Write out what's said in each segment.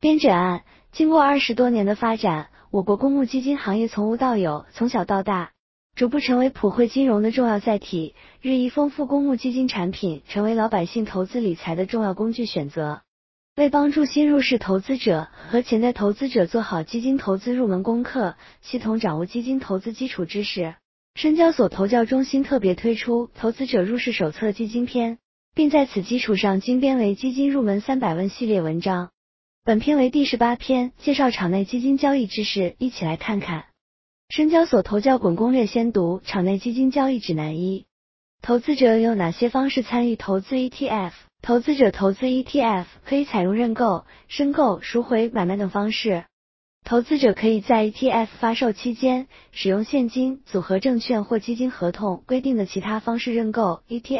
编者按，经过20多年的发展，我国公募基金行业从无到有，从小到大，逐步成为普惠金融的重要载体，日益丰富公募基金产品，成为老百姓投资理财的重要工具选择。为帮助新入市投资者和潜在投资者做好基金投资入门功课，系统掌握基金投资基础知识，深交所投教中心特别推出投资者入市手册基金篇，并在此基础上精编为基金入门300问系列文章。本篇为第18篇，介绍场内基金交易知识，一起来看看。深交所投教滚攻略先读场内基金交易指南1。投资者有哪些方式参与投资 ETF？ 投资者投资 ETF 可以采用认购、申购、赎回、买卖等方式。投资者可以在 ETF 发售期间使用现金、组合证券或基金合同规定的其他方式认购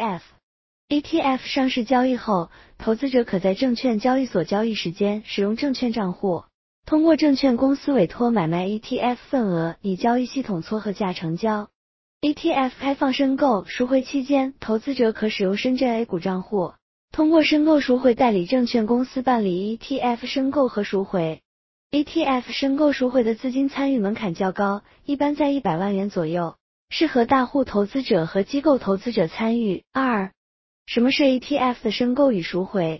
ETF。ETF 上市交易后，投资者可在证券交易所交易时间使用证券账户，通过证券公司委托买卖 ETF 份额，以交易系统撮合价成交。ETF 开放申购、赎回期间，投资者可使用深圳 A 股账户，通过申购赎回代理证券公司办理 ETF 申购和赎回。ETF 申购赎回的资金参与门槛较高，一般在100万元左右，适合大户投资者和机构投资者参与。2. 什么是 ETF 的申购与赎回？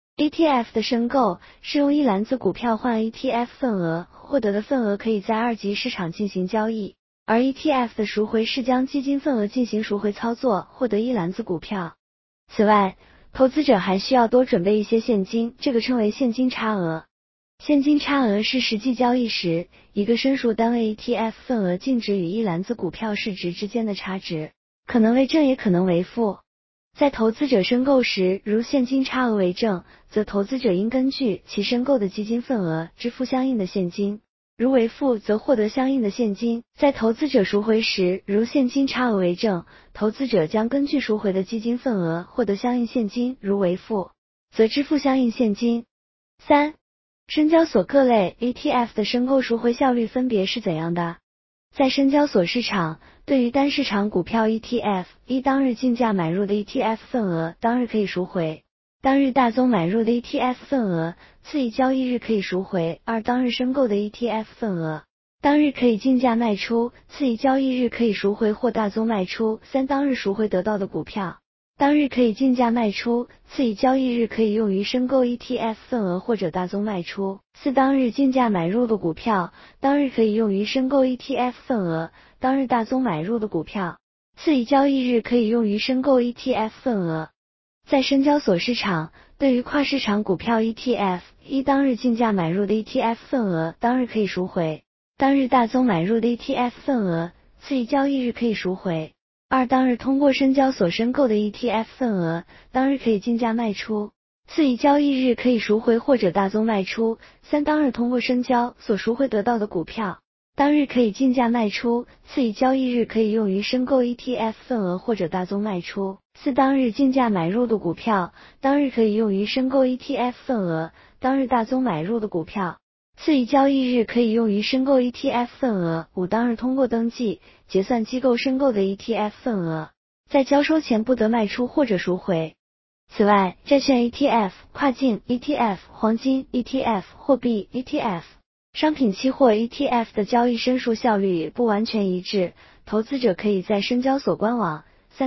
ETF 的申购是用一篮子股票换 ETF 份额，获得的份额可以在二级市场进行交易，而 ETF 的赎回是将基金份额进行赎回操作，获得一篮子股票。此外，投资者还需要多准备一些现金，这个称为现金差额。现金差额是实际交易时一个申赎单位 ETF 份额净值与一篮子股票市值之间的差值，可能为正也可能为负。在投资者申购时，如现金差额为正，则投资者应根据其申购的基金份额支付相应的现金，如为负则获得相应的现金。在投资者赎回时，如现金差额为正，投资者将根据赎回的基金份额获得相应现金，如为负，则支付相应现金。3. 深交所各类 ETF 的申购赎回效率分别是怎样的？在深交所市场，对于单市场股票 ETF， 当日竞价买入的 ETF 份额，当日可以赎回；当日大宗买入的 ETF 份额，次一交易日可以赎回。2. 当日申购的 ETF 份额，当日可以竞价卖出，次一交易日可以赎回或大宗卖出。3. 当日赎回得到的股票，当日可以竞价卖出，次一交易日可以用于申购 ETF 份额或者大宗卖出。4. 当日竞价买入的股票，当日可以用于申购 ETF 份额，当日大宗买入的股票，次一交易日可以用于申购 ETF 份额。在深交所市场，对于跨市场股票 ETF， 当日竞价买入的 ETF 份额，当日可以赎回；当日大宗买入的 ETF 份额，次一交易日可以赎回。2. 当日通过深交所申购的 ETF 份额，当日可以竞价卖出，次一交易日可以赎回或者大宗卖出。3. 当日通过深交所赎回得到的股票，当日可以竞价卖出，次一交易日可以用于申购 ETF 份额或者大宗卖出。4. 当日竞价买入的股票，当日可以用于申购 ETF 份额，当日大宗买入的股票，次一交易日可以用于申购 ETF 份额。5. 当日通过登记结算机构申购的 ETF 份额，在交收前不得卖出或者赎回。此外，债券 ETF、跨境 ETF、黄金 ETF、货币 ETF、商品期货 ETF 的交易申赎效率不完全一致，投资者可以在深交所官网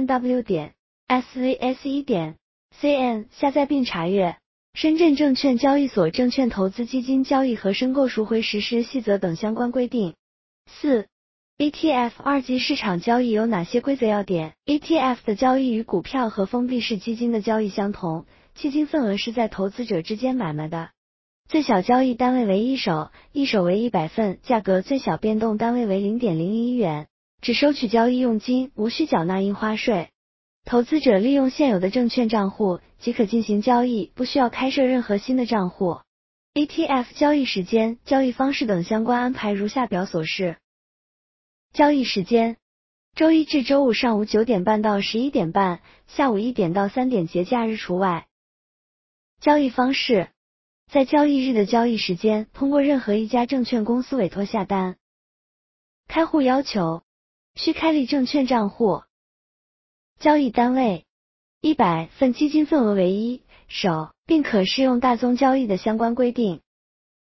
www.svse.cn 下载并查阅。深圳证券交易所证券投资基金交易和申购赎回实施细则等相关规定。4. ETF 二级市场交易有哪些规则要点？ ETF 的交易与股票和封闭式基金的交易相同，基金份额是在投资者之间买卖的，最小交易单位为1手，一手为100份，价格最小变动单位为 0.001 元，只收取交易佣金，无需缴纳印花税。投资者利用现有的证券账户即可进行交易，不需要开设任何新的账户。ETF 交易时间、交易方式等相关安排如下表所示。交易时间：周一至周五上午9点半到11点半，下午1点到3点节假日除外。交易方式：在交易日的交易时间，通过任何一家证券公司委托下单。开户要求：需开立证券账户。交易单位：100份基金份额为1手，并可适用大宗交易的相关规定。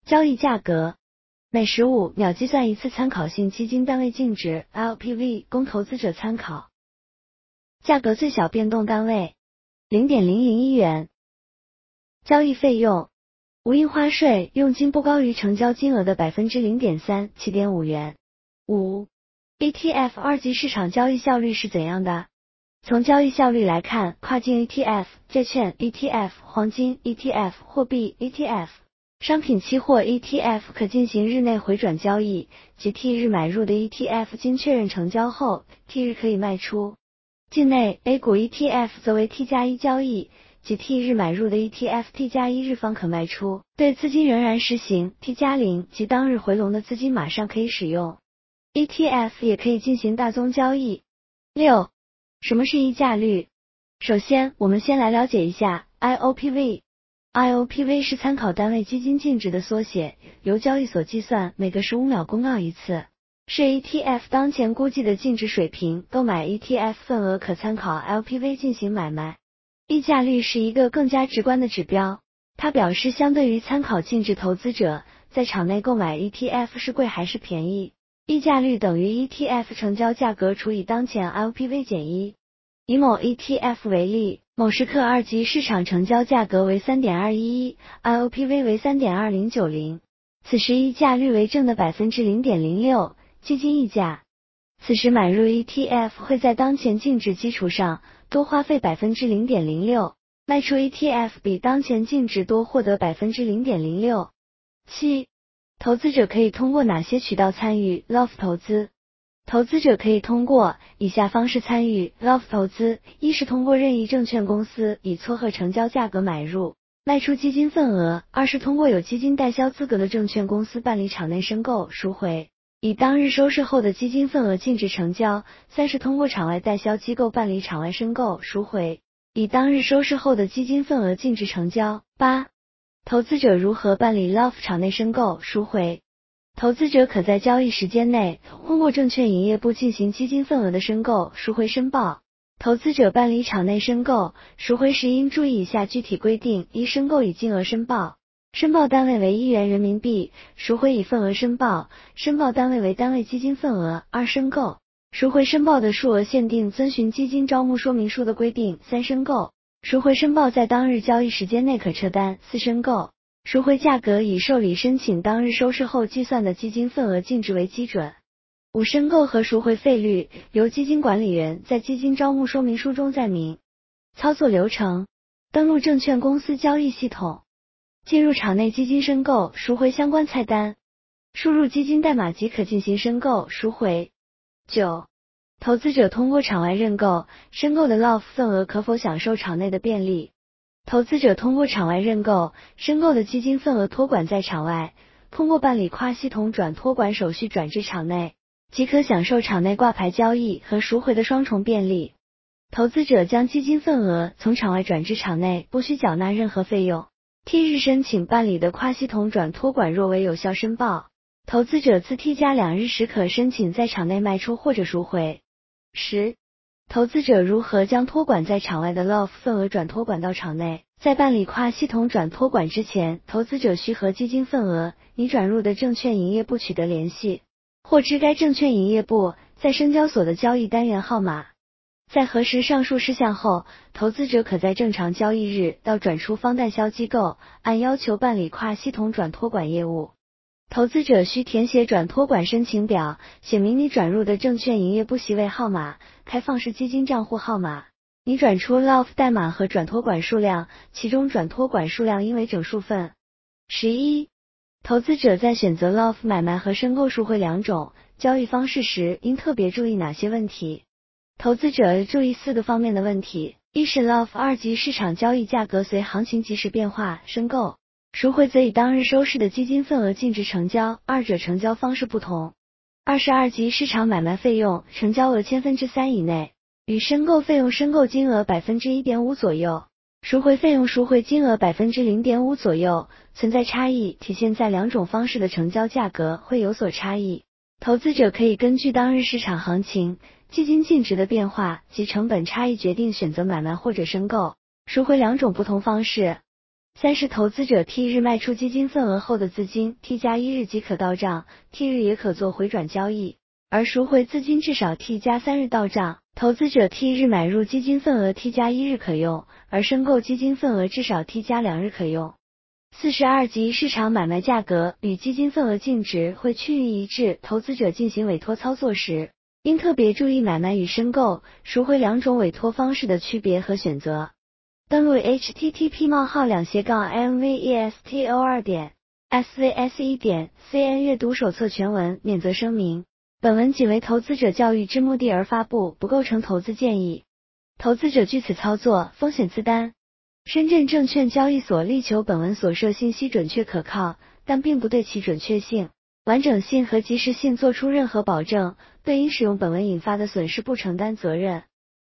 交易价格每15秒计算一次参考性基金单位净值 LPV 供投资者参考。价格最小变动单位 0.001 元。交易费用无印花税，佣金不高于成交金额的 0.3%， 7.5元。5. ETF 二级市场交易效率是怎样的？从交易效率来看，跨境 ETF、债券 ETF、黄金 ETF、货币 ETF、商品期货 ETF 可进行日内回转交易，即 T 日买入的 ETF 经确认成交后 T 日可以卖出。境内 A 股 ETF 则为 T+1 交易，即 T 日买入的 ETF T+1 日方可卖出，对资金仍然实行 T+0， 即当日回笼的资金马上可以使用。ETF 也可以进行大宗交易。6. 什么是溢价率？首先，我们先来了解一下 IOPV。IOPV 是参考单位基金净值的缩写，由交易所计算，每个15秒公告一次，是 ETF 当前估计的净值水平，购买 ETF 份额可参考 LPV 进行买卖。溢价率是一个更加直观的指标，它表示相对于参考净值投资者，在场内购买 ETF 是贵还是便宜。溢价率等于 ETF 成交价格除以当前 LPV 减1。以某 ETF 为例，某时刻二级市场成交价格为 3.211， IOPV 为 3.2090， 此时溢价率为正的 0.06%， 基金溢价。此时买入 ETF 会在当前净值基础上多花费 0.06%， 卖出 ETF 比当前净值多获得 0.06%。7. 投资者可以通过哪些渠道参与 LOF 投资？投资者可以通过以下方式参与 LOF 投资：一是通过任意证券公司以撮合成交价格买入、卖出基金份额；二是通过有基金代销资格的证券公司办理场内申购、赎回，以当日收市后的基金份额净值成交；三是通过场外代销机构办理场外申购、赎回，以当日收市后的基金份额净值成交。8. 投资者如何办理 LOF 场内申购、赎回？投资者可在交易时间内通过证券营业部进行基金份额的申购、赎回申报。投资者办理场内申购、赎回时应注意以下具体规定：一、申购以金额申报，申报单位为1元人民币；赎回以份额申报，申报单位为单位基金份额。2、申购、赎回申报的数额限定遵循基金招募说明书的规定。3、申购、赎回申报在当日交易时间内可撤单。4、申购、赎回价格以受理申请当日收市后计算的基金份额净值为基准。5、申购和赎回费率由基金管理员在基金招募说明书中载明。操作流程：登录证券公司交易系统，进入场内基金申购、赎回相关菜单，输入基金代码即可进行申购、赎回。9. 投资者通过场外认购、申购的 LOF 份额可否享受场内的便利？投资者通过场外认购、申购的基金份额托管在场外，通过办理跨系统转托管手续转至场内，即可享受场内挂牌交易和赎回的双重便利。投资者将基金份额从场外转至场内，不需缴纳任何费用。T 日申请办理的跨系统转托管若为有效申报，投资者自 T+2 日时可申请在场内卖出或者赎回。10. 投资者如何将托管在场外的 LOF 份额转托管到场内？在办理跨系统转托管之前，投资者需和基金份额拟转入的证券营业部取得联系，获知该证券营业部在深交所的交易单元号码。在核实上述事项后，投资者可在正常交易日到转出方代销机构按要求办理跨系统转托管业务。投资者需填写转托管申请表，写明你转入的证券营业部席位号码、开放式基金账户号码、你转出 LOF 代码和转托管数量，其中转托管数量应为整数份。11. 投资者在选择 LOF 买卖和申购赎回两种交易方式时，应特别注意哪些问题？投资者注意4个方面的问题：一是 LOF 二级市场交易价格随行情即时变化，申购、赎回则以当日收市的基金份额净值成交，二者成交方式不同。二是二级市场买卖费用成交额3/1000以内，与申购费用申购金额 1.5% 左右，赎回费用赎回金额 0.5% 左右，存在差异，体现在两种方式的成交价格会有所差异。投资者可以根据当日市场行情、基金净值的变化及成本差异决定选择买卖或者申购、赎回两种不同方式。 三是投资者 T 日卖出基金份额后的资金 T+1 日即可到账 ，T 日也可做回转交易，而赎回资金至少 T+3 日到账。投资者 T 日买入基金份额 T+1 日可用，而申购基金份额至少 T+2 日可用。42级市场买卖价格与基金份额净值会趋于一致，投资者进行委托操作时，应特别注意买卖与申购、赎回两种委托方式的区别和选择。登录 http://mvestor.svs1.cn 阅读手册全文。免责声明：本文仅为投资者教育之目的而发布，不构成投资建议。投资者据此操作，风险自担。深圳证券交易所力求本文所涉信息准确可靠，但并不对其准确性、完整性和及时性作出任何保证，对因使用本文引发的损失不承担责任。